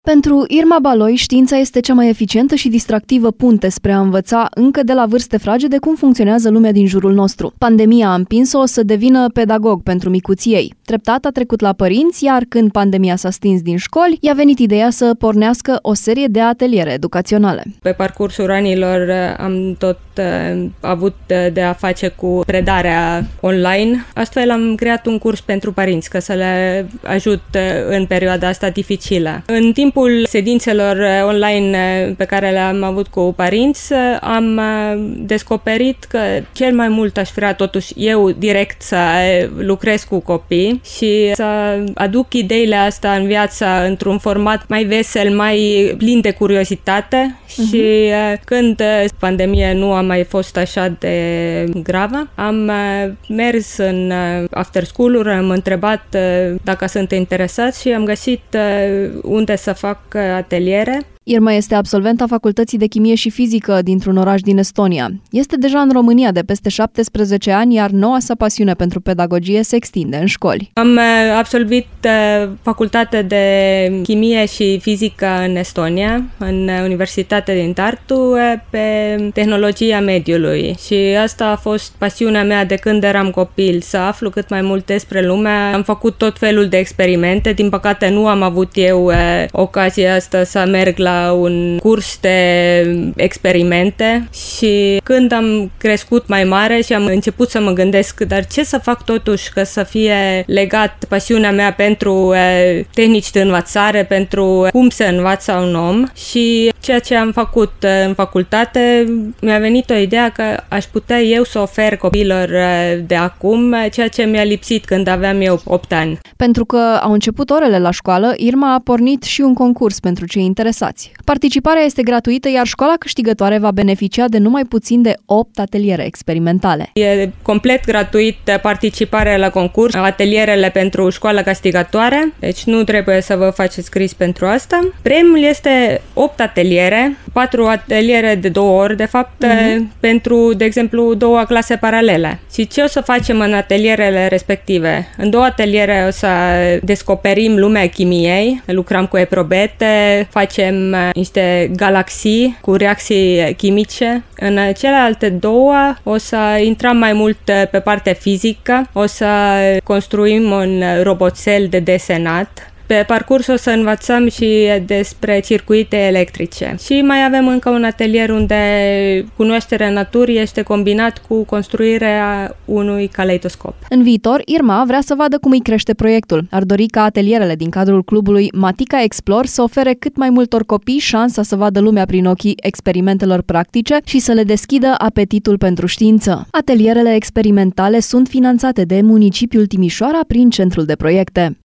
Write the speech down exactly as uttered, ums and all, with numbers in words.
Pentru Irma Baloi, știința este cea mai eficientă și distractivă punte spre a învăța încă de la vârste fragede cum funcționează lumea din jurul nostru. Pandemia a împins-o să devină pedagog pentru micuții ei. Treptat a trecut la părinți, iar când pandemia s-a stins din școli, i-a venit ideea să pornească o serie de ateliere educaționale. Pe parcursul anilor am tot uh, avut de a face cu predarea online. Astfel am creat un curs pentru părinți, ca să le ajut în perioada asta dificilă. În timpul sedințelor online pe care le-am avut cu părinți, am descoperit că cel mai mult aș vrea totuși eu direct să lucrez cu copii și să aduc ideile astea în viața într-un format mai vesel, mai plin de curiozitate. Uh-huh. Și când pandemia nu a mai fost așa de gravă, am mers în after school-uri, am întrebat dacă sunt interesați și am găsit unde să fac ateliere. Irma este absolventa Facultății de Chimie și Fizică dintr-un oraș din Estonia. Este deja în România de peste șaptesprezece ani, iar noua sa pasiune pentru pedagogie se extinde în școli. Am absolvit Facultatea de Chimie și Fizică în Estonia, în Universitatea din Tartu, pe tehnologia mediului. Și asta a fost pasiunea mea de când eram copil, să aflu cât mai mult despre lume. Am făcut tot felul de experimente. Din păcate nu am avut eu ocazia asta să merg la un curs de experimente și când am crescut mai mare și am început să mă gândesc, dar ce să fac totuși ca să fie legat pasiunea mea pentru eh, tehnici de învățare, pentru cum se învață un om, și ceea ce am făcut eh, în facultate, mi-a venit o idee că aș putea eu să ofer copiilor eh, de acum ceea ce mi-a lipsit când aveam eu opt ani. Pentru că au început orele la școală, Irma a pornit și un concurs pentru cei interesați. Participarea este gratuită, iar școala câștigătoare va beneficia de numai puțin de opt ateliere experimentale. E complet gratuit participarea la concurs, atelierele pentru școala câștigătoare, deci nu trebuie să vă faceți scris pentru asta. Premiul este opt ateliere, patru ateliere de două ori, de fapt, uh-huh. pentru, de exemplu, două clase paralele. Și ce o să facem în atelierele respective? În două ateliere o să descoperim lumea chimiei, lucrăm cu eprobete, facem niște galaxii cu reacții chimice. În celelalte două o să intrăm mai mult pe partea fizică, o să construim un roboțel de desenat. Pe parcurs o să învățăm și despre circuite electrice. Și mai avem încă un atelier unde cunoașterea naturii este combinat cu construirea unui caleidoscop. În viitor, Irma vrea să vadă cum îi crește proiectul. Ar dori ca atelierele din cadrul clubului Matica Explore să ofere cât mai multor copii șansa să vadă lumea prin ochii experimentelor practice și să le deschidă apetitul pentru știință. Atelierele experimentale sunt finanțate de municipiul Timișoara prin Centrul de Proiecte.